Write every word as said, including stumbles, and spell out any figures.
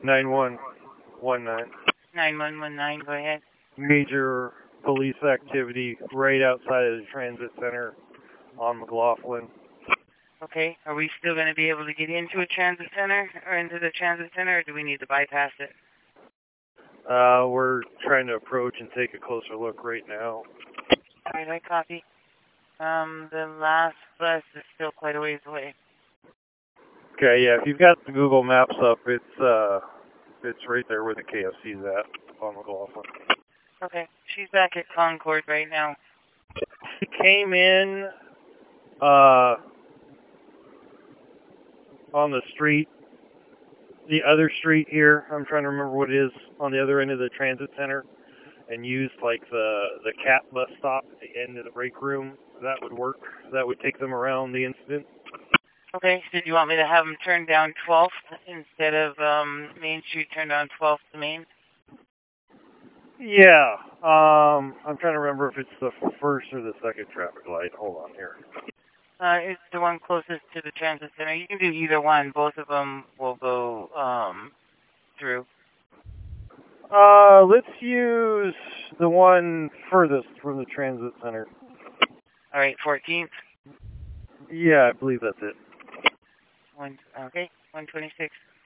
nine one one nine. nine one one nine, go ahead. Major police activity right outside of the transit center on McLaughlin. Okay, are we still going to be able to get into a transit center, or into the transit center, or do we need to bypass it? Uh, we're trying to approach and take a closer look right now. All right, I copy. Um, the last bus is still quite a ways away. Okay, yeah, if you've got the Google Maps up, it's, uh, it's right there where the K F C's at on McLaughlin. Okay, she's back at Concord right now. She came in, uh, on the street, the other street here, I'm trying to remember what it is, on the other end of the transit center, and used like the, the cat bus stop at the end of the break room. That would work. That would take them around the incident. Okay, so do you want me to have them turn down twelfth instead of um, Main Street, turn down twelfth to Main? Yeah, um, I'm trying to remember if it's the first or the second traffic light. Hold on here. Uh, it's the one closest to the transit center. You can do either one. Both of them will go um, through. Uh, let's use the one furthest from the transit center. All right, fourteenth. Yeah, I believe that's it. One, okay, one twenty-six.